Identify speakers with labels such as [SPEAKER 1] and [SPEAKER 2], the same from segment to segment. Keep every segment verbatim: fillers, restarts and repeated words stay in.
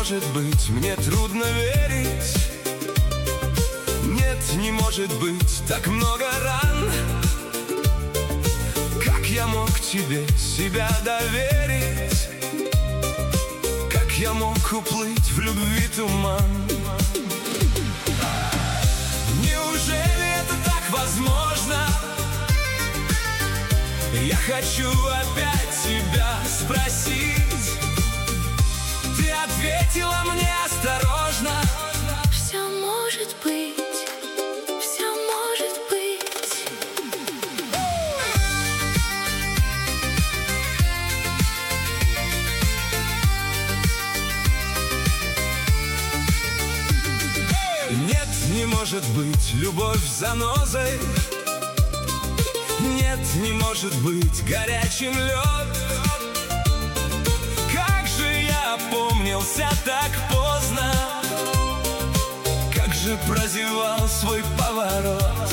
[SPEAKER 1] может быть, мне трудно верить. Нет, не может быть, так много ран. Как я мог тебе себя доверить? Как я мог уплыть в любви туман? Неужели это так возможно? Я хочу опять тебя спросить. Ты ответила мне осторожно:
[SPEAKER 2] все может быть, все может быть.
[SPEAKER 1] Нет, не может быть любовь занозой. Нет, не может быть горячим лед. Как же я опомнился так поздно, как же прозевал свой поворот.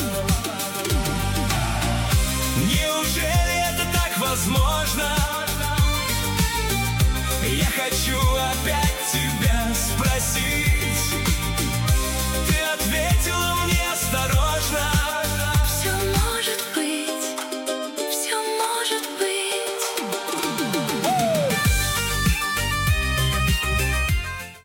[SPEAKER 1] Неужели это так возможно? Я хочу опять тебя спросить.